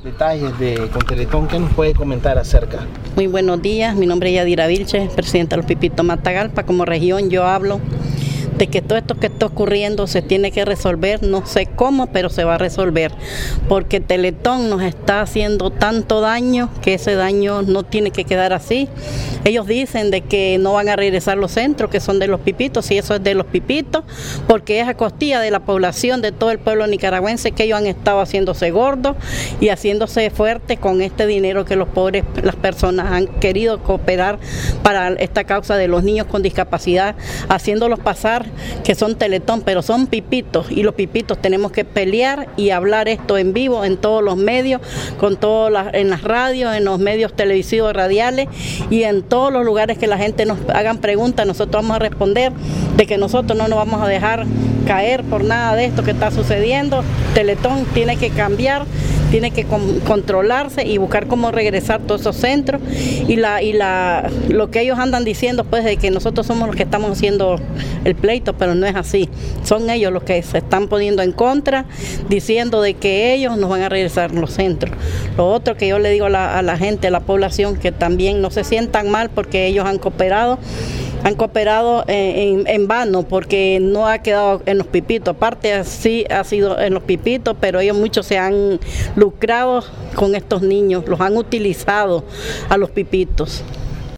detalles con Teletón. ¿Qué nos puede comentar acerca? Muy buenos días, mi nombre es Yadira Vilches, presidenta de los Pipitos Matagalpa. Como región yo hablo de que todo esto que está ocurriendo se tiene que resolver, no sé cómo, pero se va a resolver, porque Teletón nos está haciendo tanto daño que ese daño no tiene que quedar así. Ellos dicen de que no van a regresar los centros, que son de los Pipitos, y eso es de los Pipitos, porque es a costilla de la población, de todo el pueblo nicaragüense, que ellos han estado haciéndose gordos y haciéndose fuertes con este dinero que los pobres, las personas han querido cooperar para esta causa de los niños con discapacidad, haciéndolos pasar que son Teletón, pero son Pipitos, y los Pipitos tenemos que pelear y hablar esto en vivo en todos los medios, en las radios, en los medios televisivos, radiales, y en todos los lugares que la gente nos hagan preguntas, nosotros vamos a responder de que nosotros no nos vamos a dejar caer por nada de esto que está sucediendo. Teletón tiene que cambiar, tiene que controlarse y buscar cómo regresar todos esos centros, y lo que ellos andan diciendo pues de que nosotros somos los que estamos haciendo el pleito, pero no es así, son ellos los que se están poniendo en contra, diciendo de que ellos nos van a regresar los centros. Lo otro que yo le digo a la gente, a la población, que también no se sientan mal porque ellos han cooperado en vano, porque no ha quedado en los Pipitos. Aparte sí ha sido en los Pipitos, pero ellos muchos se han lucrado con estos niños, los han utilizado a los Pipitos.